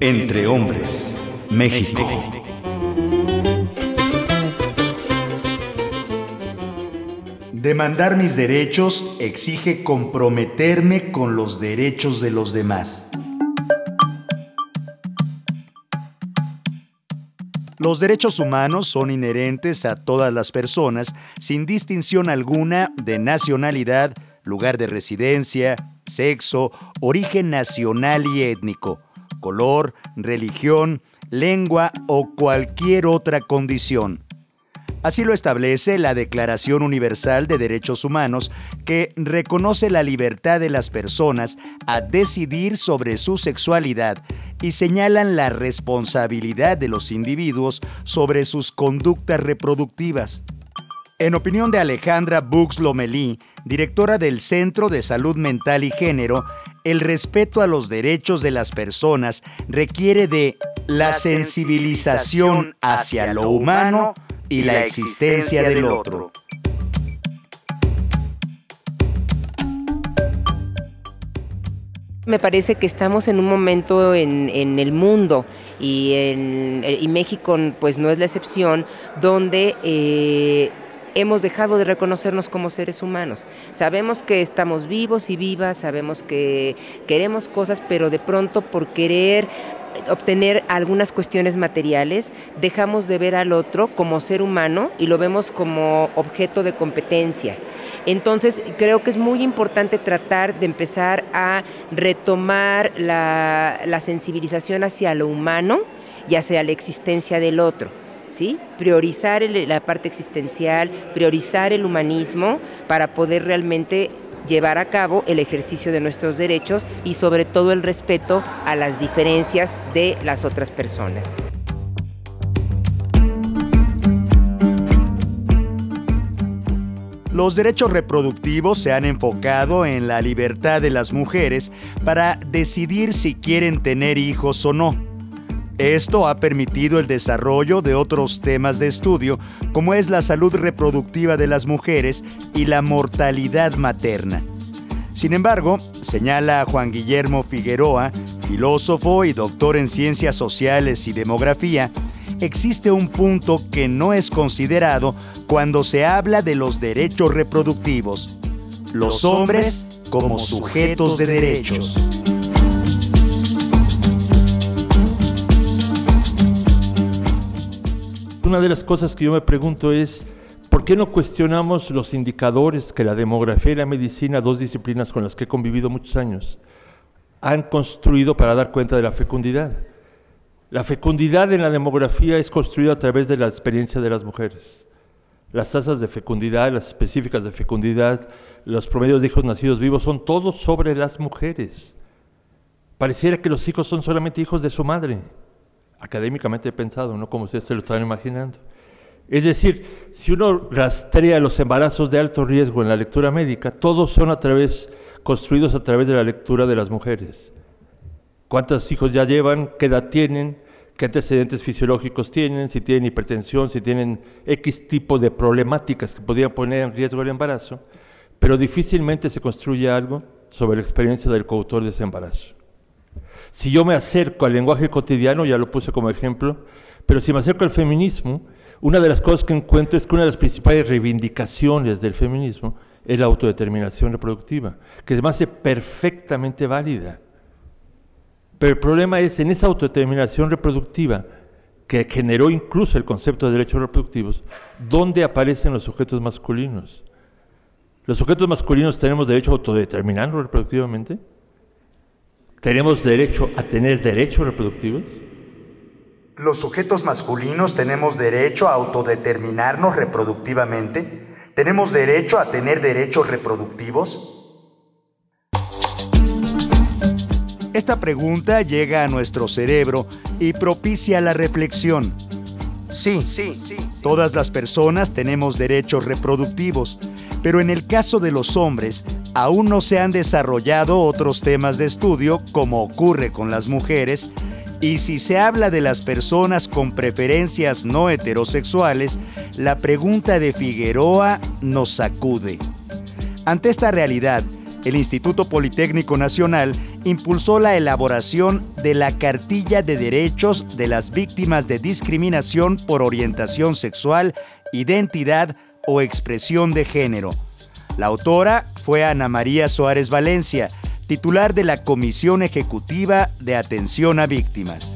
Entre Hombres, México. Demandar mis derechos exige comprometerme con los derechos de los demás. Los derechos humanos son inherentes a todas las personas, sin distinción alguna de nacionalidad, lugar de residencia, sexo, origen nacional y étnico, color, religión, lengua o cualquier otra condición. Así lo establece la Declaración Universal de Derechos Humanos, que reconoce la libertad de las personas a decidir sobre su sexualidad y señalan la responsabilidad de los individuos sobre sus conductas reproductivas. En opinión de Alejandra Bux-Lomelí, directora del Centro de Salud Mental y Género, el respeto a los derechos de las personas requiere de la sensibilización hacia lo humano y la existencia del otro. Me parece que estamos en un momento en el mundo y México pues no es la excepción, donde hemos dejado de reconocernos como seres humanos. Sabemos que estamos vivos y vivas, sabemos que queremos cosas, pero de pronto por querer obtener algunas cuestiones materiales, dejamos de ver al otro como ser humano y lo vemos como objeto de competencia. Entonces, creo que es muy importante tratar de empezar a retomar la sensibilización hacia lo humano y hacia la existencia del otro, ¿sí? Priorizar la parte existencial, priorizar el humanismo para poder realmente llevar a cabo el ejercicio de nuestros derechos y sobre todo el respeto a las diferencias de las otras personas. Los derechos reproductivos se han enfocado en la libertad de las mujeres para decidir si quieren tener hijos o no. Esto ha permitido el desarrollo de otros temas de estudio, como es la salud reproductiva de las mujeres y la mortalidad materna. Sin embargo, señala Juan Guillermo Figueroa, filósofo y doctor en Ciencias Sociales y Demografía, existe un punto que no es considerado cuando se habla de los derechos reproductivos: los hombres como sujetos de derechos. Una de las cosas que yo me pregunto es, ¿por qué no cuestionamos los indicadores que la demografía y la medicina, dos disciplinas con las que he convivido muchos años, han construido para dar cuenta de la fecundidad? La fecundidad en la demografía es construida a través de la experiencia de las mujeres. Las tasas de fecundidad, las específicas de fecundidad, los promedios de hijos nacidos vivos son todos sobre las mujeres. Pareciera que los hijos son solamente hijos de su madre. Académicamente pensado, no como ustedes se lo están imaginando. Es decir, si uno rastrea los embarazos de alto riesgo en la lectura médica, todos son construidos a través de la lectura de las mujeres. ¿Cuántos hijos ya llevan? ¿Qué edad tienen? ¿Qué antecedentes fisiológicos tienen? Si tienen hipertensión, si tienen X tipo de problemáticas que podrían poner en riesgo el embarazo, pero difícilmente se construye algo sobre la experiencia del coautor de ese embarazo. Si yo me acerco al lenguaje cotidiano, ya lo puse como ejemplo, pero si me acerco al feminismo, una de las cosas que encuentro es que una de las principales reivindicaciones del feminismo es la autodeterminación reproductiva, que se me hace perfectamente válida. Pero el problema es, en esa autodeterminación reproductiva, que generó incluso el concepto de derechos reproductivos, ¿dónde aparecen los sujetos masculinos? ¿Los sujetos masculinos tenemos derecho a autodeterminarnos reproductivamente? ¿Tenemos derecho a tener derechos reproductivos? ¿Los sujetos masculinos tenemos derecho a autodeterminarnos reproductivamente? ¿Tenemos derecho a tener derechos reproductivos? Esta pregunta llega a nuestro cerebro y propicia la reflexión. Sí, todas las personas tenemos derechos reproductivos, pero en el caso de los hombres, aún no se han desarrollado otros temas de estudio, como ocurre con las mujeres, y si se habla de las personas con preferencias no heterosexuales, la pregunta de Figueroa nos sacude. Ante esta realidad, el Instituto Politécnico Nacional impulsó la elaboración de la Cartilla de Derechos de las Víctimas de Discriminación por Orientación Sexual, Identidad o Expresión de Género. La autora fue Ana María Suárez Valencia, titular de la Comisión Ejecutiva de Atención a Víctimas.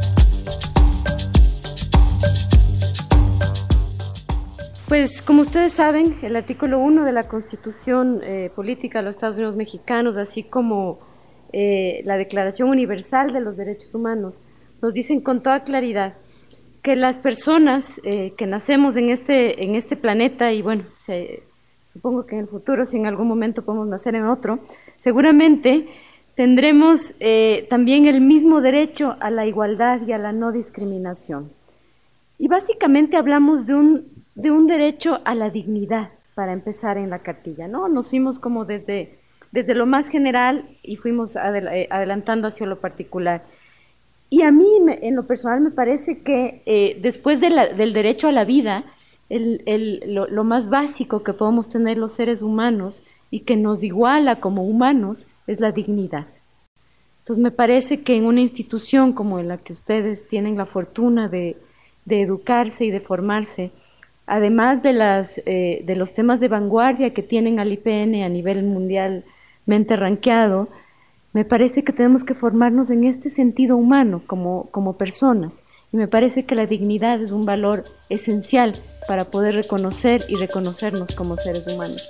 Pues como ustedes saben, el artículo 1 de la Constitución Política de los Estados Unidos Mexicanos, así como la Declaración Universal de los Derechos Humanos, nos dicen con toda claridad que las personas que nacemos en este planeta, y bueno, supongo que en el futuro, si en algún momento podemos nacer en otro, seguramente tendremos también el mismo derecho a la igualdad y a la no discriminación. Y básicamente hablamos de un derecho a la dignidad, para empezar en la cartilla, ¿no? Nos fuimos como desde lo más general y fuimos adelantando hacia lo particular. Y a mí, en lo personal, me parece que después del derecho a la vida, lo más básico que podemos tener los seres humanos y que nos iguala como humanos es la dignidad. Entonces me parece que en una institución como en la que ustedes tienen la fortuna de educarse y de formarse, además de los temas de vanguardia que tienen al IPN a nivel mundialmente rankeado, me parece que tenemos que formarnos en este sentido humano como personas. Y me parece que la dignidad es un valor esencial para poder reconocer y reconocernos como seres humanos.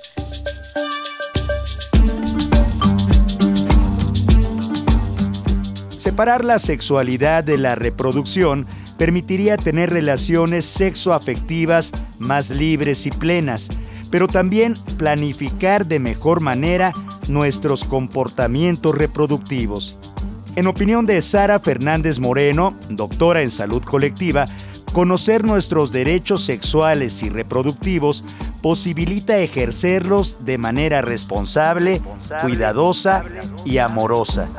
Separar la sexualidad de la reproducción permitiría tener relaciones sexoafectivas más libres y plenas, pero también planificar de mejor manera nuestros comportamientos reproductivos. En opinión de Sara Fernández Moreno, doctora en salud colectiva, conocer nuestros derechos sexuales y reproductivos posibilita ejercerlos de manera responsable, cuidadosa y amorosa.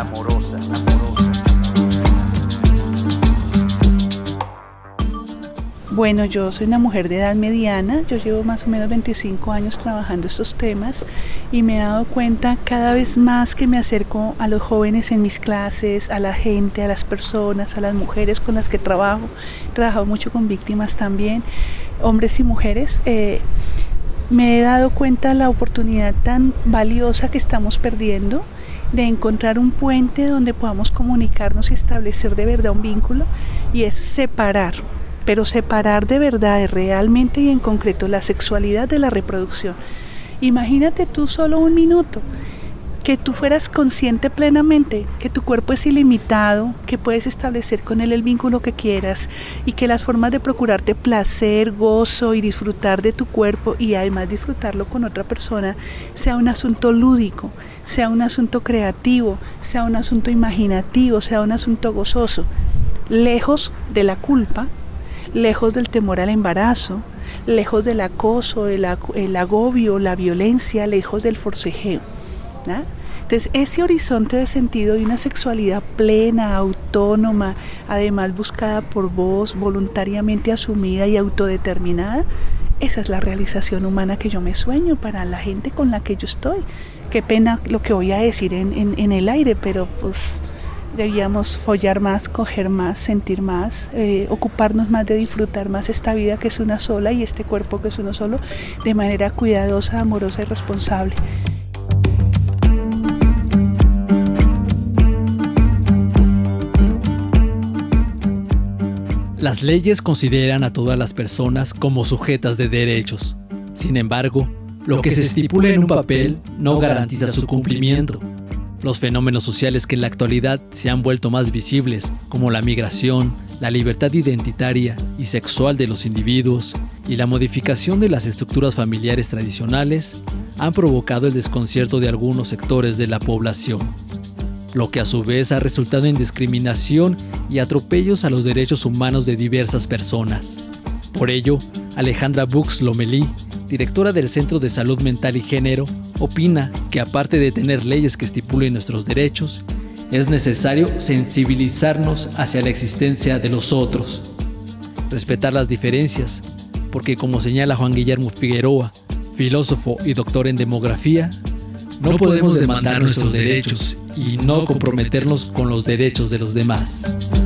Bueno, yo soy una mujer de edad mediana, yo llevo más o menos 25 años trabajando estos temas y me he dado cuenta cada vez más que me acerco a los jóvenes en mis clases, a la gente, a las personas, a las mujeres con las que trabajo. He trabajado mucho con víctimas también, hombres y mujeres. Me he dado cuenta de la oportunidad tan valiosa que estamos perdiendo de encontrar un puente donde podamos comunicarnos y establecer de verdad un vínculo, y es separar. Pero separar de verdad, realmente y en concreto, la sexualidad de la reproducción. Imagínate tú solo un minuto, que tú fueras consciente plenamente que tu cuerpo es ilimitado, que puedes establecer con él el vínculo que quieras y que las formas de procurarte placer, gozo y disfrutar de tu cuerpo y además disfrutarlo con otra persona sea un asunto lúdico, sea un asunto creativo, sea un asunto imaginativo, sea un asunto gozoso, lejos de la culpa, lejos del temor al embarazo, lejos del acoso, el agobio, la violencia, lejos del forcejeo, ¿no? Entonces, ese horizonte de sentido de una sexualidad plena, autónoma, además buscada por vos, voluntariamente asumida y autodeterminada, esa es la realización humana que yo me sueño para la gente con la que yo estoy. Qué pena lo que voy a decir en el aire, pero pues debíamos follar más, coger más, sentir más, ocuparnos más de disfrutar más esta vida que es una sola y este cuerpo que es uno solo, de manera cuidadosa, amorosa y responsable. Las leyes consideran a todas las personas como sujetas de derechos. Sin embargo, lo que se estipula en un papel no garantiza su cumplimiento. Los fenómenos sociales que en la actualidad se han vuelto más visibles, como la migración, la libertad identitaria y sexual de los individuos y la modificación de las estructuras familiares tradicionales, han provocado el desconcierto de algunos sectores de la población, lo que a su vez ha resultado en discriminación y atropellos a los derechos humanos de diversas personas. Por ello, Alejandra Bux-Lomelí, directora del Centro de Salud Mental y Género, opina que aparte de tener leyes que estipulen nuestros derechos, es necesario sensibilizarnos hacia la existencia de los otros, respetar las diferencias, porque como señala Juan Guillermo Figueroa, filósofo y doctor en demografía, No podemos demandar nuestros derechos y no comprometernos con los derechos de los demás.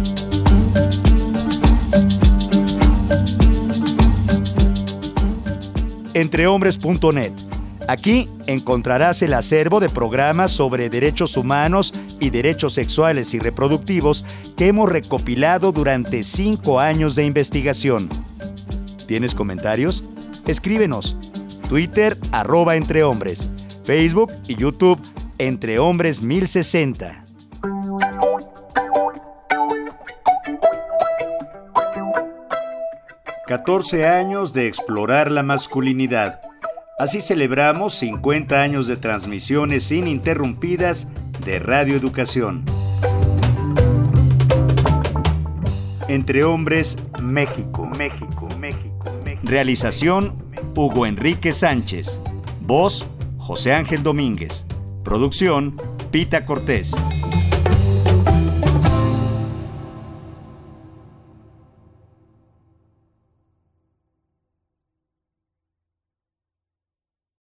Entrehombres.net. Aquí encontrarás el acervo de programas sobre derechos humanos y derechos sexuales y reproductivos que hemos recopilado durante 5 años de investigación. ¿Tienes comentarios? Escríbenos. Twitter, @entrehombres. Facebook y YouTube, Entrehombres 1060. «14 años de explorar la masculinidad». Así celebramos 50 años de transmisiones ininterrumpidas de Radio Educación. Entre Hombres, México. Realización, Hugo Enrique Sánchez. Voz, José Ángel Domínguez. Producción, Pita Cortés.